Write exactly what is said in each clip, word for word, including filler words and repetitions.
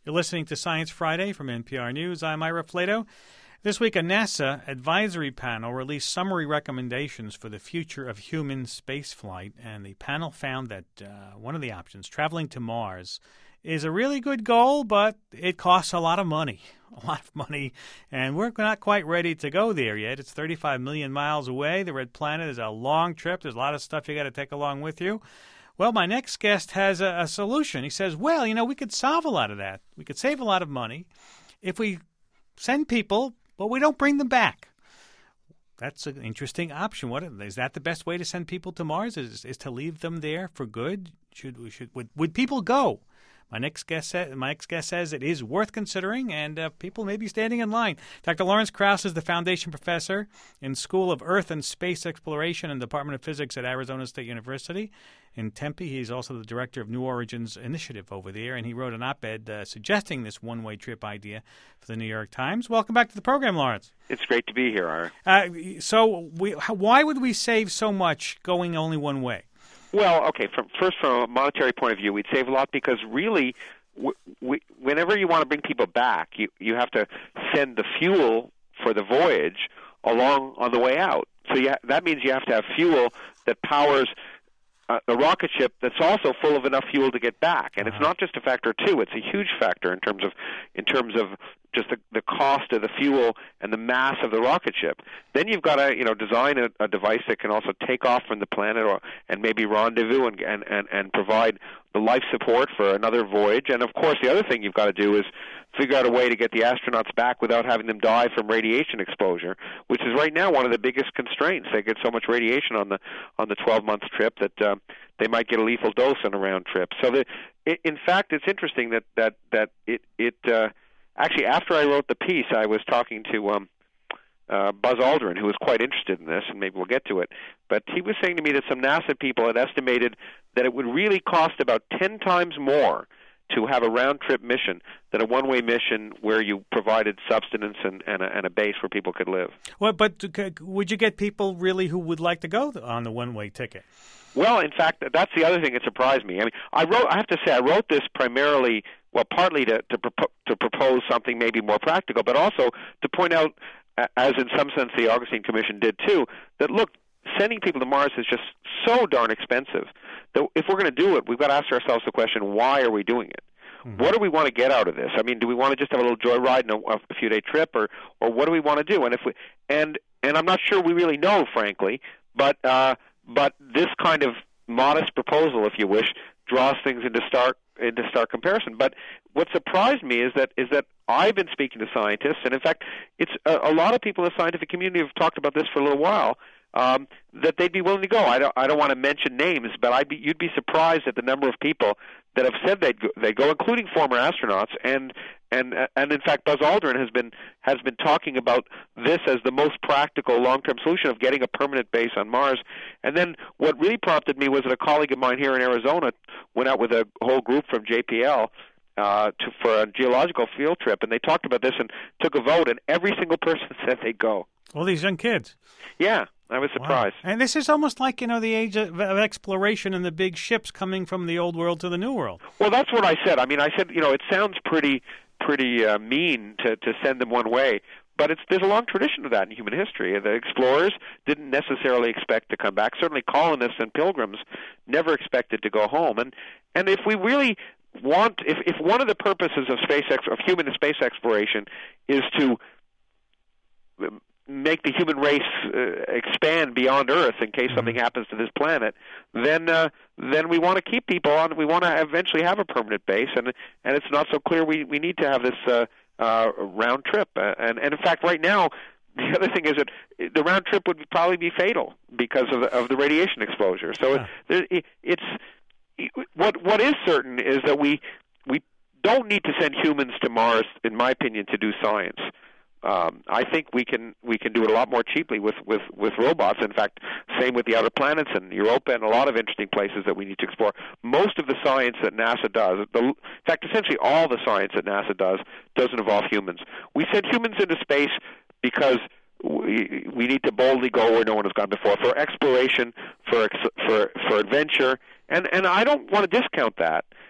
You're listening to Science Friday from N P R News. I'm Ira Flato. This week, a NASA advisory panel released summary recommendations for the future of human spaceflight, and the panel found that uh, one of the options, traveling to Mars, is a really good goal, but it costs a lot of money, a lot of money, and we're not quite ready to go there yet. It's thirty-five million miles away. The Red Planet is a long trip. There's a lot of stuff you got to take along with you. Well, my next guest has a, a solution. He says, well, you know, we could solve a lot of that. We could save a lot of money if we send people, but we don't bring them back. That's an interesting option. What is that? The best way to send people to Mars is is to leave them there for good? Should we should would would people go? My next guest says, my next guest says it is worth considering, and uh, people may be standing in line. Doctor Lawrence Krauss is the Foundation Professor in School of Earth and Space Exploration and Department of Physics at Arizona State University in Tempe. He's also the director of New Origins Initiative over there, and he wrote an op-ed uh, suggesting this one-way trip idea for the New York Times. Welcome back to the program, Lawrence. It's great to be here, Ira. Uh, so we, why would we save so much going only one way? Well, okay, from, first from a monetary point of view, we'd save a lot because really, w- we, whenever you want to bring people back, you, you have to send the fuel for the voyage along on the way out. So you ha- that means you have to have fuel that powers uh, a rocket ship that's also full of enough fuel to get back. And uh-huh. It's not just a factor of two; it's a huge factor in terms of in terms of just the, the cost of the fuel and the mass of the rocket ship. Then you've got to, you know, design a, a device that can also take off from the planet, or and maybe rendezvous and, and, and, and provide the life support for another voyage. And of course, the other thing you've got to do is figure out a way to get the astronauts back without having them die from radiation exposure, which is right now one of the biggest constraints. They get so much radiation on the on the twelve-month trip that uh, they might get a lethal dose on a round trip. So, the, it, in fact, it's interesting that that that it it. Uh, Actually, after I wrote the piece, I was talking to um, uh, Buzz Aldrin, who was quite interested in this, and maybe we'll get to it. But he was saying to me that some NASA people had estimated that it would really cost about ten times more to have a round-trip mission than a one-way mission where you provided subsistence and, and, a, and a base where people could live. Well, but would you get people really who would like to go on the one-way ticket? Well, in fact, that's the other thing that surprised me. I mean, I wrote. I have to say, I wrote this primarily, well, partly to to, propo- to propose something maybe more practical, but also to point out, as in some sense the Augustine Commission did too, that look, sending people to Mars is just so darn expensive that if we're going to do it, we've got to ask ourselves the question: why are we doing it? Mm-hmm. What do we want to get out of this? I mean, do we want to just have a little joyride and a, a few day trip, or or what do we want to do? And if we and and I'm not sure we really know, frankly, but. Uh, But this kind of modest proposal, if you wish, draws things into stark into stark comparison. But what surprised me is that is that I've been speaking to scientists, and in fact, it's a, a lot of people in the scientific community have talked about this for a little while. Um, that they'd be willing to go. I don't. I don't want to mention names, but I'd be, you'd be surprised at the number of people that have said they'd go, they'd go, including former astronauts. And and and in fact, Buzz Aldrin has been has been talking about this as the most practical long-term solution of getting a permanent base on Mars. And then what really prompted me was that a colleague of mine here in Arizona went out with a whole group from J P L uh, to, for a geological field trip, and they talked about this and took a vote, and every single person said they'd go. All these young kids. Yeah. I was surprised. Wow. And this is almost like, you know, the age of, of exploration and the big ships coming from the old world to the new world. Well, that's what I said. I mean, I said, you know, it sounds pretty pretty uh, mean to, to send them one way, but it's there's a long tradition of that in human history. The explorers didn't necessarily expect to come back. Certainly colonists and pilgrims never expected to go home. And and if we really want, if, if one of the purposes of space ex, of human space exploration is to make the human race uh, expand beyond Earth in case mm-hmm. something happens to this planet, then uh, then we want to keep people on. We want to eventually have a permanent base, and and it's not so clear we, we need to have this uh, uh, round trip. Uh, and, and in fact, right now, the other thing is that the round trip would probably be fatal because of the, of the radiation exposure. So yeah. it, it's what what is certain is that we we don't need to send humans to Mars, in my opinion, to do science. Um, I think we can we can do it a lot more cheaply with, with, with robots. In fact, same with the outer planets and Europa and a lot of interesting places that we need to explore. Most of the science that NASA does, the, in fact, essentially all the science that NASA does, doesn't involve humans. We send humans into space because we, we need to boldly go where no one has gone before, for exploration, for for for adventure, and and I don't want to discount that.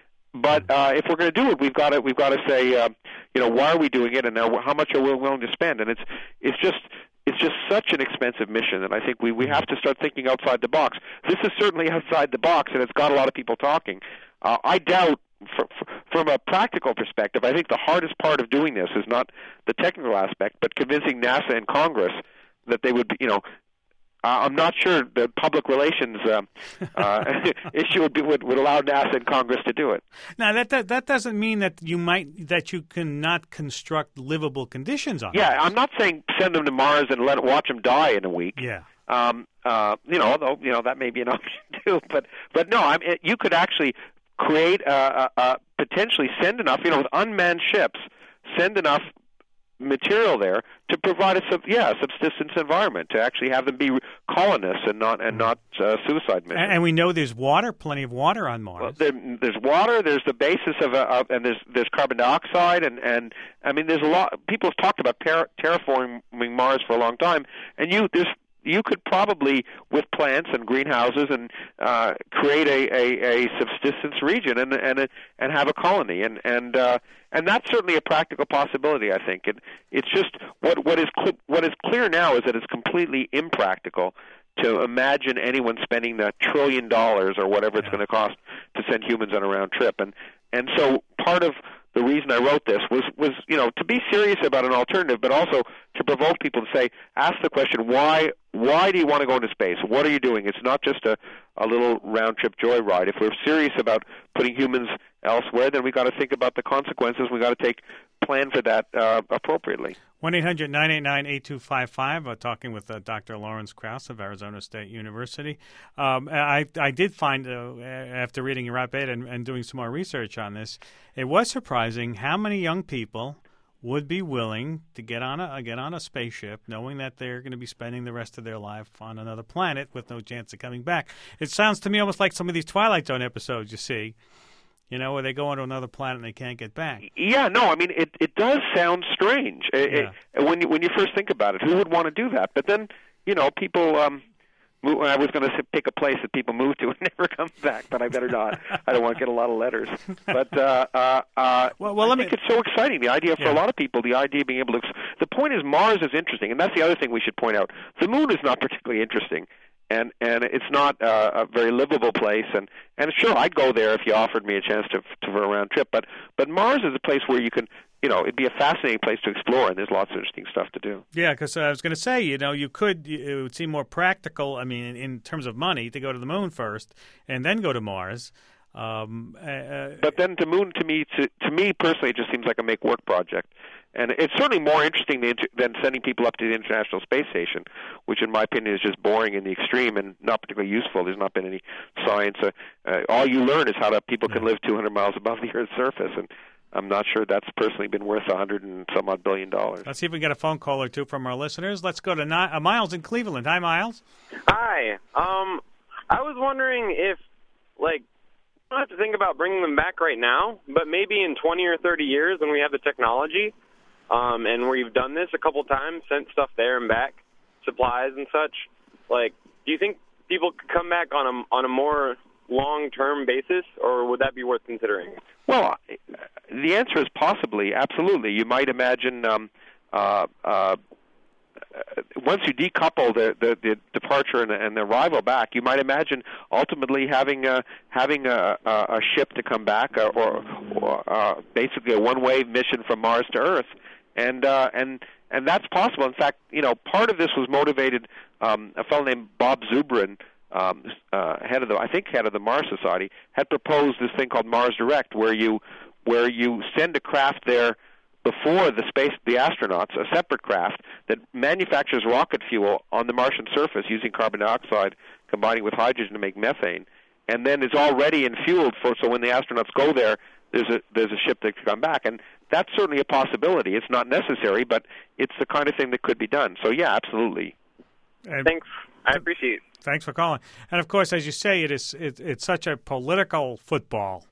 But uh, if we're going to do it, we've got to we've got to say, uh, you know, why are we doing it, and now how much are we willing to spend? And it's it's just it's just such an expensive mission, and I think we we have to start thinking outside the box. This is certainly outside the box, and it's got a lot of people talking. Uh, I doubt. For, for, from a practical perspective, I think the hardest part of doing this is not the technical aspect, but convincing NASA and Congress that they would be, you know, uh, I'm not sure the public relations uh, uh, issue would, be, would would allow NASA and Congress to do it. Now that, that that doesn't mean that you might that you cannot construct livable conditions on. Yeah, Mars. I'm not saying send them to Mars and let watch them die in a week. Yeah. Um, uh, you know, although you know that may be an option too. But but no, I mean, you could actually create, uh, uh, potentially send enough, you know, with unmanned ships, send enough material there to provide a sub, yeah, a subsistence environment, to actually have them be colonists and not and not uh, suicide missions. And, and we know there's water, plenty of water on Mars. Well, there, there's water. There's the basis of, a, of and there's there's carbon dioxide, and and I mean there's a lot. People have talked about ter- terraforming Mars for a long time, and you there's. You could probably, with plants and greenhouses, and uh, create a, a, a subsistence region and and and have a colony, and and uh, and that's certainly a practical possibility. I think it, it's just what what is cl- what is clear now is that it's completely impractical to imagine anyone spending that trillion dollars or whatever it's going to cost to send humans on a round trip, and and so part of the reason I wrote this was, was, you know, to be serious about an alternative, but also to provoke people to say, ask the question, why why do you want to go into space? What are you doing? It's not just a, a little round-trip joyride. If we're serious about putting humans elsewhere, then we've got to think about the consequences. We've got to take plan for that uh, appropriately. one eight hundred nine eight nine eight two five five, uh, talking with uh, Doctor Lawrence Krauss of Arizona State University. Um, I, I did find, uh, after reading your op-ed and, and doing some more research on this, it was surprising how many young people would be willing to get on a get on a spaceship, knowing that they're going to be spending the rest of their life on another planet with no chance of coming back. It sounds to me almost like some of these Twilight Zone episodes you see, you know, where they go onto another planet and they can't get back. Yeah, no, I mean, it, it does sound strange it, yeah. it, when you when you first think about it. Who would want to do that? But then, you know, people. Um, move, I was going to pick a place that people move to and never come back, but I better not. I don't want to get a lot of letters. But uh, uh, uh, well, well, I think me... it's so exciting. The idea for yeah. a lot of people, the idea of being able to. The point is, Mars is interesting, and that's the other thing we should point out. The Moon is not particularly interesting. And and it's not uh, a very livable place, and, and sure, I'd go there if you offered me a chance to to for a round trip. But but Mars is a place where you can, you know, it'd be a fascinating place to explore, and there's lots of interesting stuff to do. Yeah, because uh, I was going to say, you know, you could, it would seem more practical. I mean, in, in terms of money, to go to the Moon first and then go to Mars. Um, uh, but then the Moon, to me, to, to me personally, it just seems like a make work project. And it's certainly more interesting than, than sending people up to the International Space Station, which in my opinion is just boring in the extreme and not particularly useful. There's not been any science. Uh, uh, all you learn is how to, people can live two hundred miles above the Earth's surface, and I'm not sure that's personally been worth a hundred and some odd billion dollars. Let's see if we get a phone call or two from our listeners. Let's go to Ni- uh, Miles in Cleveland. Hi, Miles. Hi. Um, I was wondering if, like, I don't have to think about bringing them back right now, but maybe in twenty or thirty years when we have the technology, um, and we've done this a couple times, sent stuff there and back, supplies and such, like, do you think people could come back on a, on a more long-term basis, or would that be worth considering? Well, the answer is possibly, absolutely. You might imagine um, uh, uh, once you decouple the, the, the departure and, and the arrival back, you might imagine ultimately having a, having a, a ship to come back, or, or, or uh, basically a one-way mission from Mars to Earth, and uh, and and that's possible. In fact, you know, part of this was motivated. Um, a fellow named Bob Zubrin, um, uh, head of the I think head of the Mars Society, had proposed this thing called Mars Direct, where you where you send a craft there before the space, the astronauts, a separate craft that manufactures rocket fuel on the Martian surface using carbon dioxide, combining with hydrogen to make methane, and then is all ready and fueled for. So when the astronauts go there, there's a there's a ship that can come back, and that's certainly a possibility. It's not necessary, but it's the kind of thing that could be done. So yeah, absolutely. And Thanks. I appreciate it. Thanks for calling. And of course, as you say, it is it, it's such a political football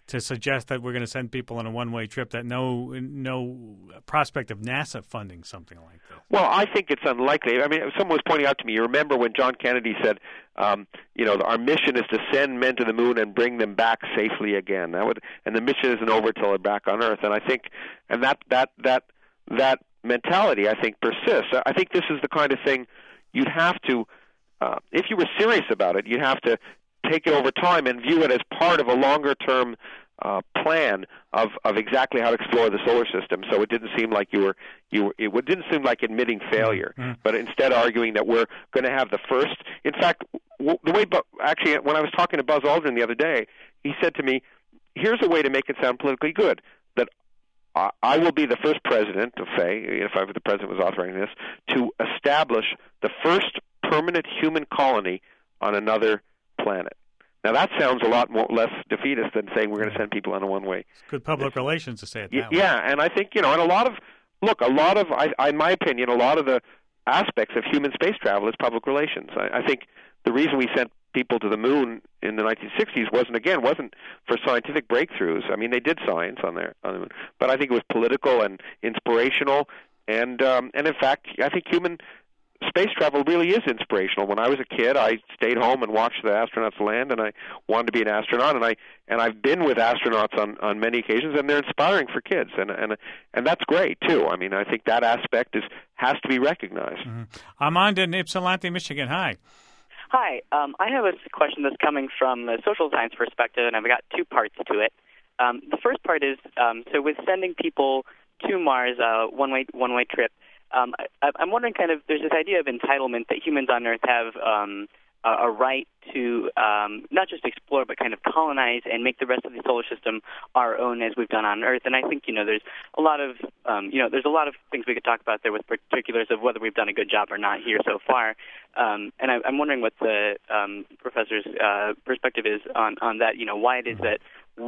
to suggest that we're going to send people on a one-way trip, that no no prospect of NASA funding something like that? Well, I think it's unlikely. I mean, someone was pointing out to me, you remember when John Kennedy said, um, you know, our mission is to send men to the moon and bring them back safely again. That would, and the mission isn't over till they're back on Earth. And I think, and that that that that mentality, I think, persists. I think this is the kind of thing you'd have to, uh, if you were serious about it, you'd have to take it over time and view it as part of a longer-term uh, plan of, of exactly how to explore the solar system. So it didn't seem like you were you were, it didn't seem like admitting failure, mm-hmm. but instead arguing that we're going to have the first. In fact, w- the way actually when I was talking to Buzz Aldrin the other day, he said to me, "Here's a way to make it sound politically good. That I, I will be the first president of F A E, if I, the president was authorizing this, to establish the first permanent human colony on another planet." Now that sounds a lot more less defeatist than saying we're going to send people on a one-way. It's good public mission. Relations to say it that way. Yeah, and I think, you know, and a lot of, look, a lot of, I, I, in my opinion, a lot of the aspects of human space travel is public relations. I, I think the reason we sent people to the moon in the nineteen sixties wasn't, again, wasn't for scientific breakthroughs. I mean, they did science on there, on the moon, but I think it was political and inspirational, and um, and in fact, I think human space travel really is inspirational. When I was a kid, I stayed home and watched the astronauts land, and I wanted to be an astronaut. And I and I've been with astronauts on, on many occasions, and they're inspiring for kids, and and and that's great too. I mean, I think that aspect is has to be recognized. Mm-hmm. Armand in Ypsilanti, Michigan. Hi. Hi. Um, I have a question that's coming from a social science perspective, and I've got two parts to it. Um, the first part is um, so with sending people to Mars, uh, one way one way trip. Um, I, I'm wondering, kind of, there's this idea of entitlement that humans on Earth have um, a, a right to um, not just explore, but kind of colonize and make the rest of the solar system our own, as we've done on Earth. And I think, you know, there's a lot of, um, you know, there's a lot of things we could talk about there with particulars of whether we've done a good job or not here so far. Um, and I, I'm wondering what the um, professor's uh, perspective is on, on that. You know, why it is that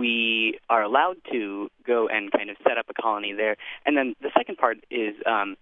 we are allowed to go and kind of set up a colony there. And then the second part is. Um,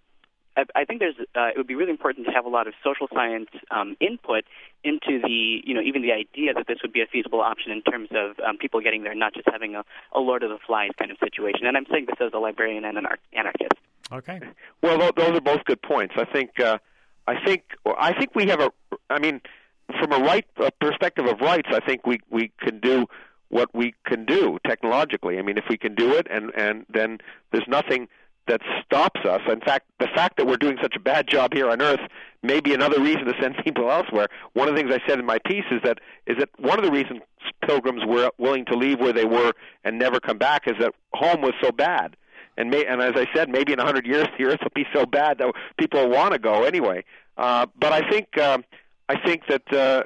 I think there's. Uh, it would be really important to have a lot of social science um, input into the, you know, even the idea that this would be a feasible option in terms of um, people getting there, not just having a, a Lord of the Flies kind of situation. And I'm saying this as a librarian and an anarchist. Okay. Well, those are both good points. I think. Uh, I think. I think we have a. I mean, from a right a perspective of rights, I think we we can do what we can do technologically. I mean, if we can do it, and and then there's nothing that stops us. In fact, the fact that we're doing such a bad job here on Earth may be another reason to send people elsewhere. One of the things I said in my piece is that is that one of the reasons pilgrims were willing to leave where they were and never come back is that home was so bad. And may, and as I said, maybe in a hundred years the Earth will be so bad that people will want to go anyway. Uh, but I think um, I think that uh,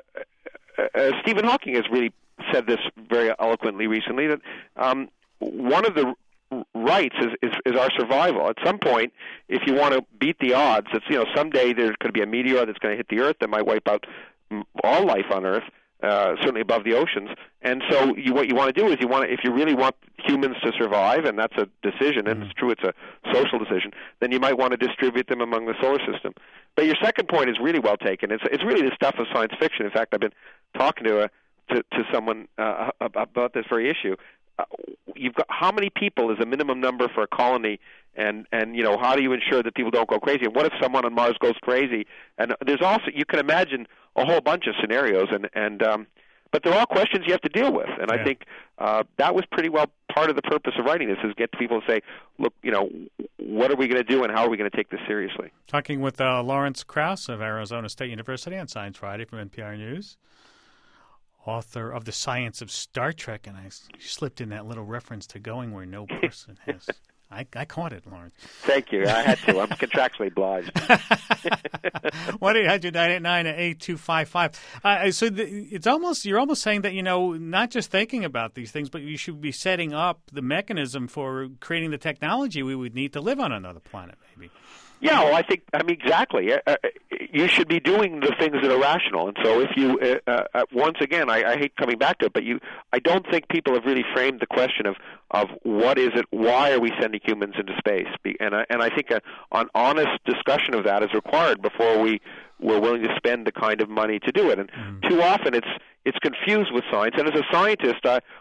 uh, Stephen Hawking has really said this very eloquently recently, that um, one of the rights is, is, is our survival. At some point, if you want to beat the odds, it's, you know, someday there's going to be a meteor that's going to hit the Earth that might wipe out all life on Earth, uh, certainly above the oceans. And so you, what you want to do is you want to, if you really want humans to survive, and that's a decision, and it's true, it's a social decision, then you might want to distribute them among the solar system. But your second point is really well taken. It's, it's really the stuff of science fiction. In fact, I've been talking to a, to, to someone uh, about this very issue. Uh, you've got how many people is a minimum number for a colony, and and you know, how do you ensure that people don't go crazy? And what if someone on Mars goes crazy? And there's also, you can imagine a whole bunch of scenarios, and and um, but they're all questions you have to deal with. And yeah. I think uh, that was pretty well part of the purpose of writing this, is get people to say, look, you know, what are we going to do, and how are we going to take this seriously? Talking with uh, Lawrence Krauss of Arizona State University on Science Friday from N P R News. Author of The Science of Star Trek, and I slipped in that little reference to going where no person has. I, I caught it, Lawrence. Thank you. I had to. I'm contractually obliged. one eight hundred nine eight nine eight two five five. Uh, so the, it's almost, you're almost saying that, you know, not just thinking about these things, but you should be setting up the mechanism for creating the technology we would need to live on another planet, maybe. Yeah, well, I think, I mean, exactly. Uh, you should be doing the things that are rational. And so if you, uh, uh, once again, I, I hate coming back to it, but you, I don't think people have really framed the question of, of what is it, why are we sending humans into space? And I, and I think a, an honest discussion of that is required before we, we're willing to spend the kind of money to do it. And mm. too often it's, it's confused with science. And as a scientist, I,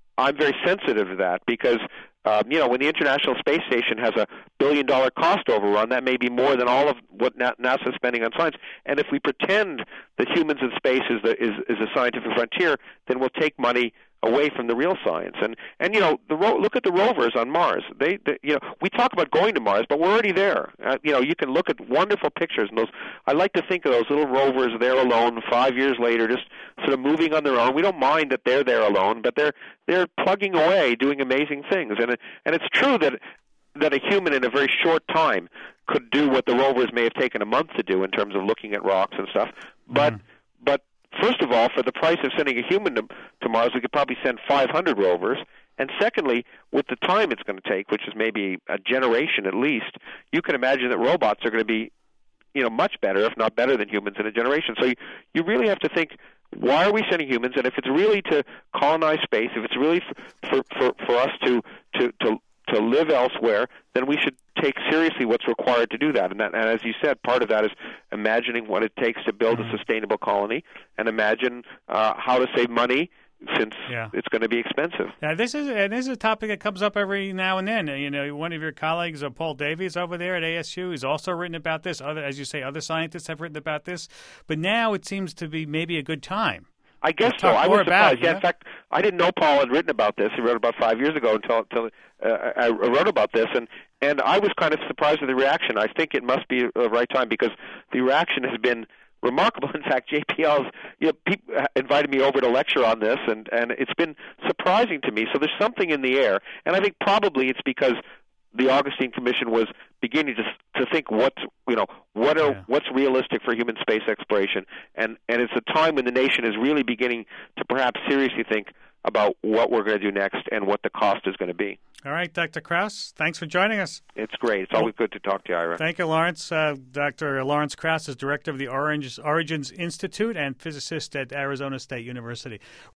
I'm very sensitive to that because, um, you know, when the International Space Station has a billion-dollar cost overrun, that may be more than all of what NASA is spending on science. And if we pretend that humans in space is, the, is, is a scientific frontier, then we'll take money away from the real science. And and you know, the ro- look at the rovers on Mars. They, they you know, we talk about going to Mars, but we're already there. Uh, you know, you can look at wonderful pictures, and those. I like to think of those little rovers there alone, five years later, just sort of moving on their own. We don't mind that they're there alone, but they're they're plugging away, doing amazing things. And it, and it's true that that a human in a very short time could do what the rovers may have taken a month to do in terms of looking at rocks and stuff. But mm. but first of all, for the price of sending a human to, to Mars, we could probably send five hundred rovers. And secondly, with the time it's going to take, which is maybe a generation at least, you can imagine that robots are going to be, you know, much better, if not better than humans in a generation. So you, you really have to think, why are we sending humans? And if it's really to colonize space, if it's really for for, for us to, to, to, to live elsewhere, then we should take seriously what's required to do that. And, that. and as you said, part of that is imagining what it takes to build a sustainable colony and imagine uh, how to save money since yeah. it's going to be expensive. Yeah, this is and this is a topic that comes up every now and then. You know, one of your colleagues, uh, Paul Davies, over there at A S U, has also written about this. Other, as you say, other scientists have written about this. But now it seems to be maybe a good time. I guess so. I was surprised. Yeah, in fact, I didn't know Paul had written about this. He wrote about five years ago until, until uh, I wrote about this, and and I was kind of surprised at the reaction. I think it must be the right time because the reaction has been remarkable. In fact, J P L's you know, people invited me over to lecture on this, and and it's been surprising to me. So there's something in the air, and I think probably it's because the Augustine Commission was beginning to to think what's you know what are yeah. what's realistic for human space exploration, and and it's a time when the nation is really beginning to perhaps seriously think about what we're going to do next and what the cost is going to be. All right, Doctor Krauss, thanks for joining us. It's great. It's always good to talk to you, Ira. Thank you, Lawrence. Uh, Doctor Lawrence Krauss is director of the Origins Institute and physicist at Arizona State University.